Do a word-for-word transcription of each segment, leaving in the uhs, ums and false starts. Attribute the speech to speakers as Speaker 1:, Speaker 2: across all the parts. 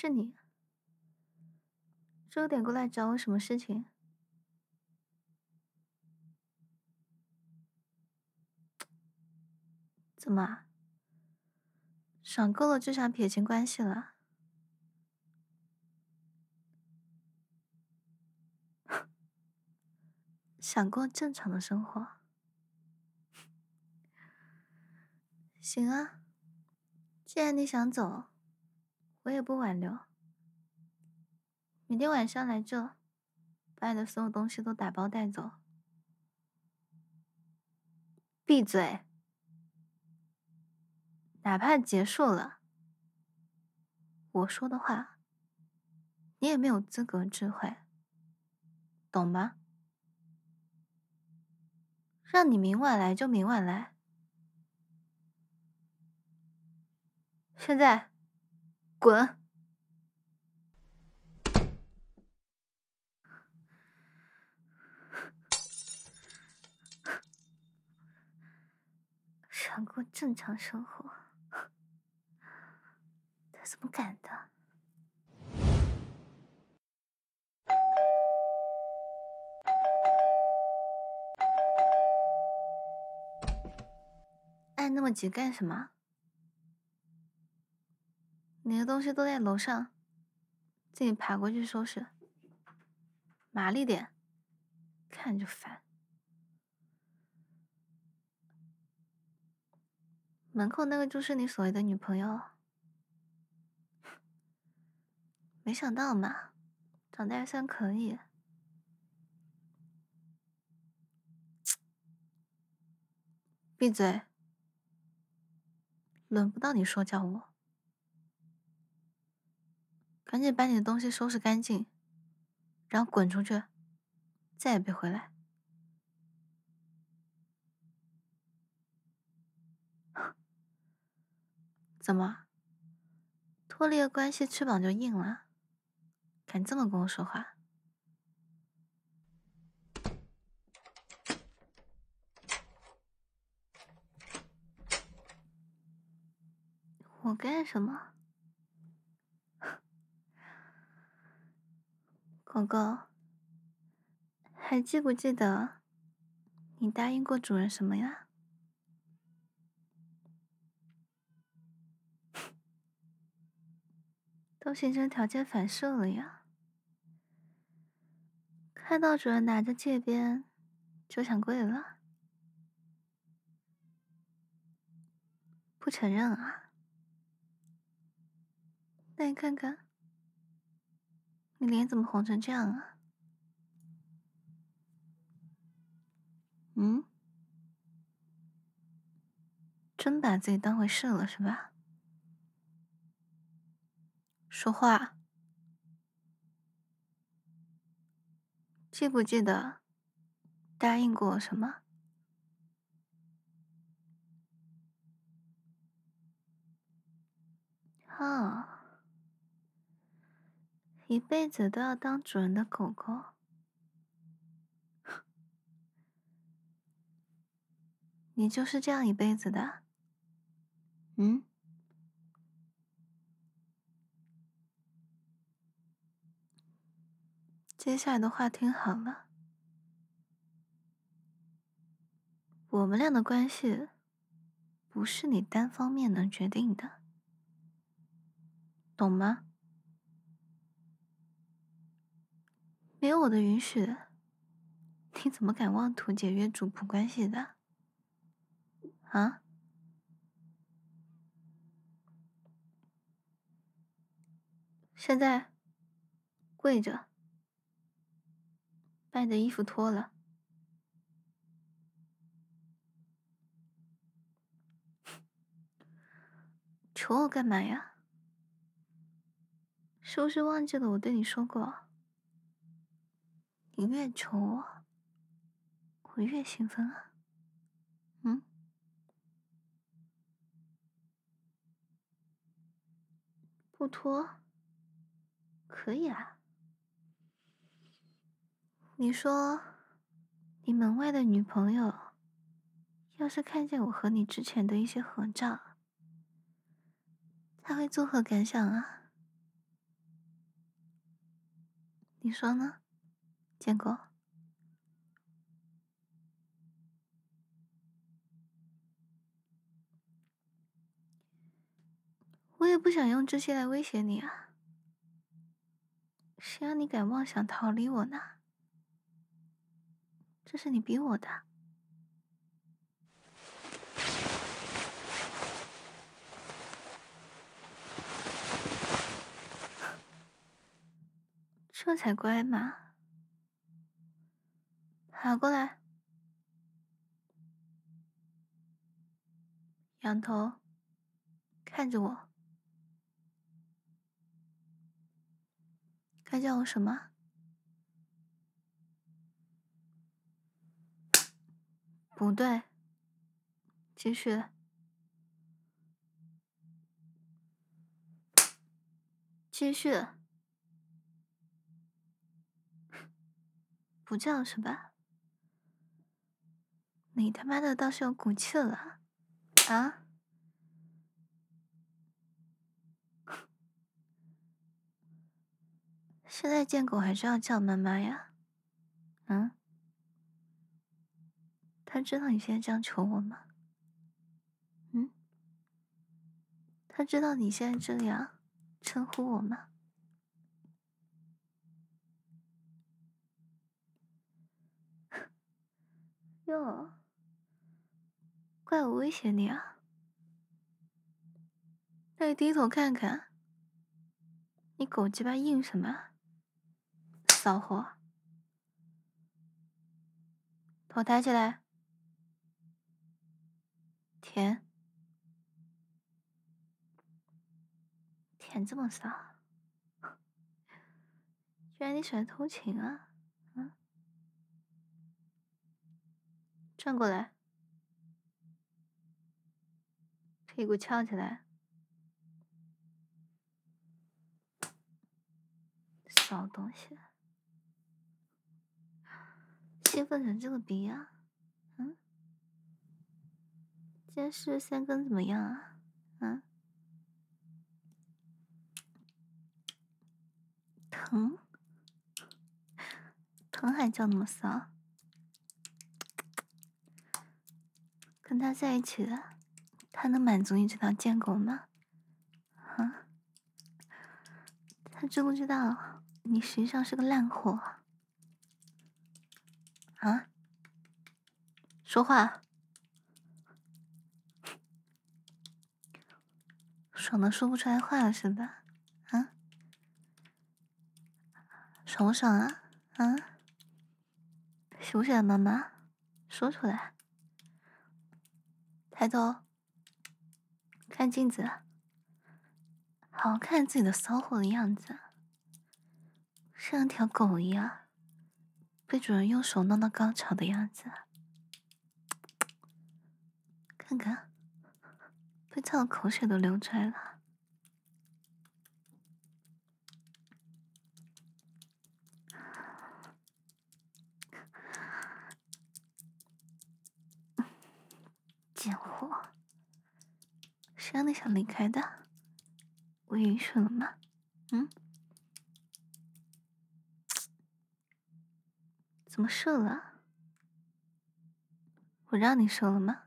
Speaker 1: 是你，这点过来找我什么事情？怎么啊？爽够了就想撇清关系了？想过正常的生活？行啊，既然你想走，我也不挽留。明天晚上来这，把你的所有东西都打包带走。闭嘴！哪怕结束了，我说的话，你也没有资格智慧，懂吗？让你明晚来就明晚来。现在，滚！想过正常生活，他怎么敢的？按那么急干什么？你的东西都在楼上，自己爬过去收拾。麻利点，看着就烦。门口那个就是你所谓的女朋友？没想到嘛，长得还算可以。闭嘴！轮不到你说教我。赶紧把你的东西收拾干净，然后滚出去，再也别回来。怎么？脱离了关系，翅膀就硬了？敢这么跟我说话？我干什么？狗狗，还记不记得你答应过主人什么呀？都形成条件反射了呀！看到主人拿着戒鞭，就想跪了？不承认啊？那你看看，你脸怎么红成这样啊？嗯？真把自己当回事了是吧？说话！记不记得答应过我什么？哦，一辈子都要当主人的狗狗，你就是这样一辈子的？嗯？接下来的话听好了，我们俩的关系不是你单方面能决定的，懂吗？没有我的允许，你怎么敢妄图解约主仆关系的？啊？现在跪着，把你的衣服脱了。求我干嘛呀？是不是忘记了我对你说过，你越求我，我越兴奋啊？嗯？不脱？可以啊。你说，你门外的女朋友，要是看见我和你之前的一些合照，她会作何感想啊？ 你说呢，建国？我也不想用这些来威胁你啊，谁让你敢妄想逃离我呢？这是你逼我的。这才乖嘛！爬过来，仰头看着我，该叫我什么？不对，继续，继续，不叫是吧？你他妈的倒是有骨气了啊！现在见狗还是要叫妈妈呀？嗯？他知道你现在这样求我吗？嗯？他知道你现在这样称呼我吗？哟，怪我威胁你啊？那你低头看看，你狗鸡巴硬什么？骚货！头抬起来，舔，舔这么骚？原来你喜欢偷情啊？嗯？转过来，屁股翘起来，骚东西！兴奋成这个逼啊？嗯？今天试三根怎么样啊？嗯？疼？疼还叫那么骚？跟他在一起的，他能满足你这条贱狗吗？啊？他知不知道你实际上是个烂货？啊？说话！爽的说不出来话了是吧？啊？爽不爽啊？啊？喜不喜欢妈妈？说出来。抬头，看镜子，好好看自己的骚货的样子，像条狗一样，被主人用手弄到高潮的样子。看看，被操的口水都流出来了。贱货，谁让你想离开的？我允许了吗？嗯？怎么射了？我让你射了吗？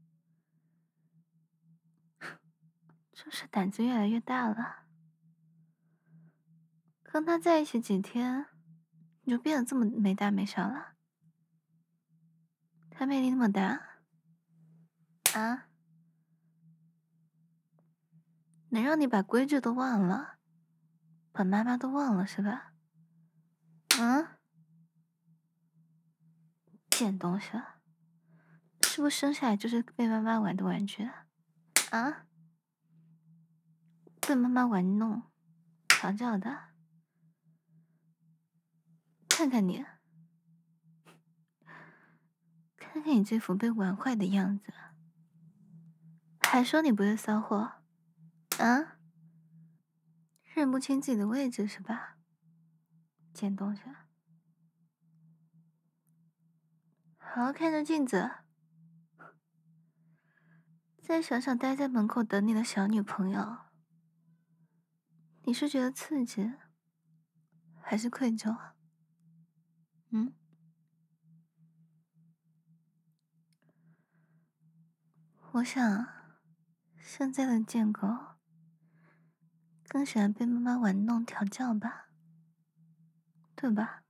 Speaker 1: 真是胆子越来越大了。跟他在一起几天，你就变得这么没大没小了？他魅力那么大？啊？能让你把规矩都忘了，把妈妈都忘了是吧？嗯？贱东西，是不是生下来就是被妈妈玩的玩具啊？被妈妈玩弄、调教的？看看你，看看你这副被玩坏的样子，还说你不是骚货？啊？认不清自己的位置是吧？贱东西！好好看着镜子，再想想待在门口等你的小女朋友，你是觉得刺激， 还是愧疚啊？嗯？我想，现在的贱狗更喜欢被妈妈玩弄调教吧，对吧？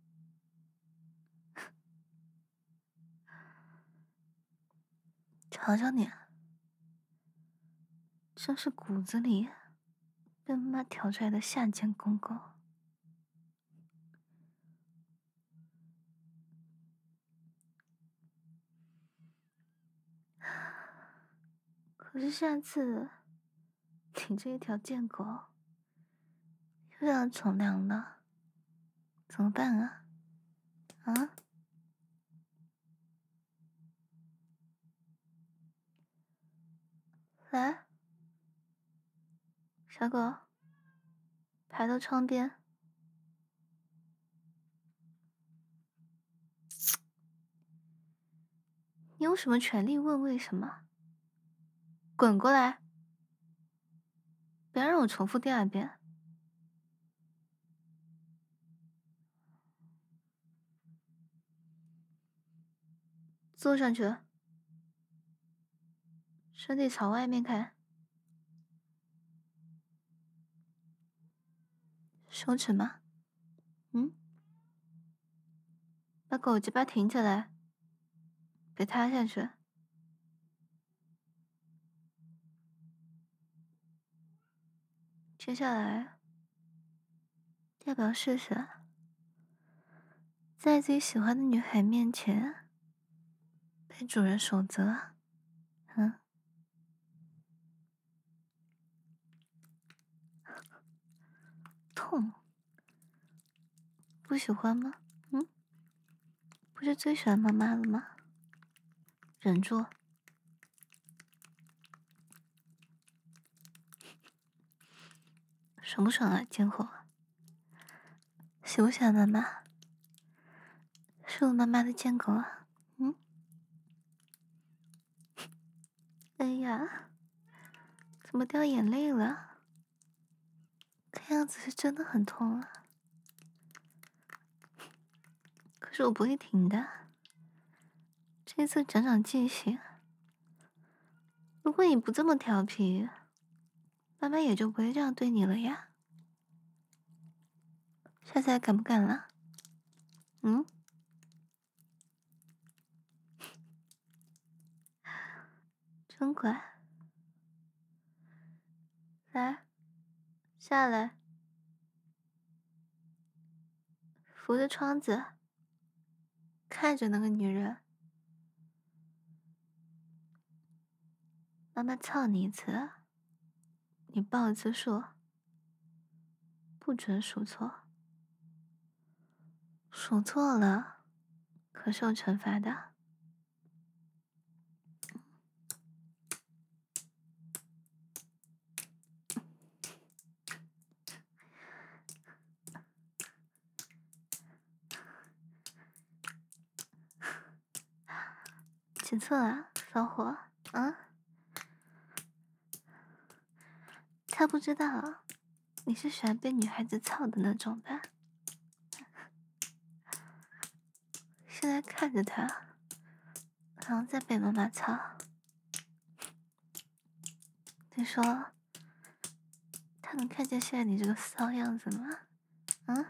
Speaker 1: 瞧瞧你，真是骨子里被妈妈调出来的下贱公狗。可是下次你这一条贱狗又要从良了，怎么办啊？啊？来，小狗，排到窗边。你有什么权利问为什么？滚过来！别让我重复第二遍。坐上去，身体朝外面看。羞耻吗？嗯？把狗鸡巴挺起来，别塌下去。接下来，要不要试试，在自己喜欢的女孩面前被主人守责？嗯？痛？不喜欢吗？嗯？不是最喜欢妈妈了吗？忍住。爽不爽啊，贱货？喜不喜欢妈妈？是我妈妈的贱狗啊？嗯？哎呀，怎么掉眼泪了？看样子是真的很痛啊。可是我不会停的，这次长长记性。如果你不这么调皮，妈妈也就不会这样对你了呀。下次还敢不敢了？嗯？真乖。来，下来，扶着窗子，看着那个女人。妈妈操你一次，你报一次数，不准数错。数错了，可受惩罚的。几次了，骚货？啊？他不知道你是喜欢被女孩子操的那种吧？现在看着他，好像在被妈妈操。你说，他能看见现在你这个骚样子吗？嗯？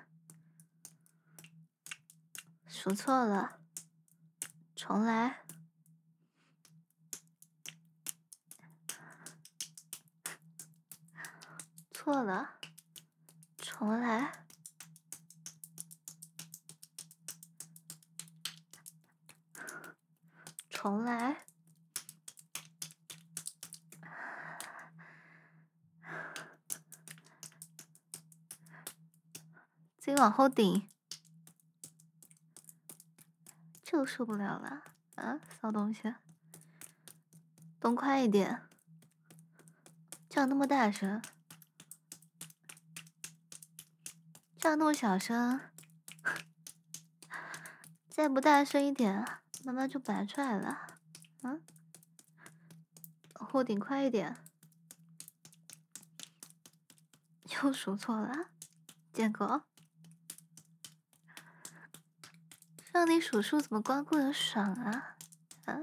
Speaker 1: 数错了，重来。错了，重来。重来。自己往后顶。就受不了了啊，骚东西！动快一点，叫那么大声，叫那么小声，再不大声一点，妈妈就拔出来了。嗯？往后顶快一点。又数错了，贱狗！ 让你数数怎么光顾得爽啊？啊？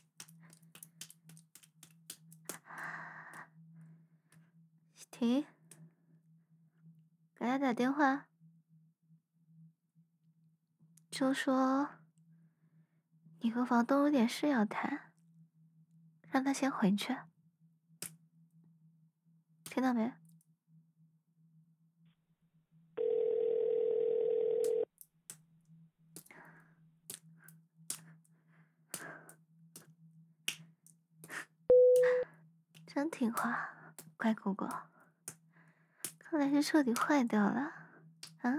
Speaker 1: 停，给他打电话，就说你和房东有点事要谈，让他先回去，听到没？真听话，乖狗狗。看来是彻底坏掉了，啊！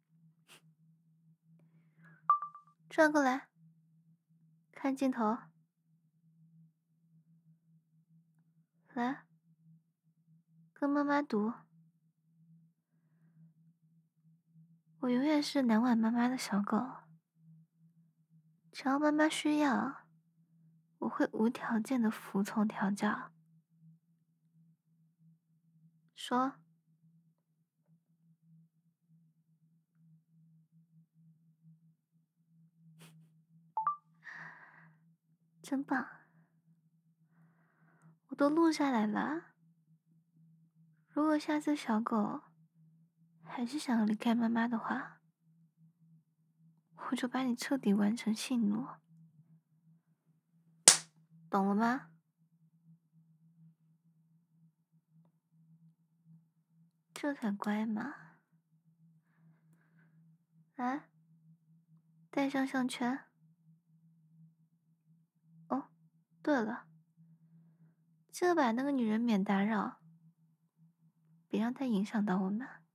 Speaker 1: 转过来，看镜头，来，跟妈妈读。我永远是难挽妈妈的小狗，只要妈妈需要，我会无条件的服从调教。说。真棒，我都录下来了。如果下次小狗还是想要离开妈妈的话，我就把你彻底完成性奴，懂了吗？这才乖嘛。来，戴上项圈。哦，对了，记得把那个女人免打扰，别让她影响到我们。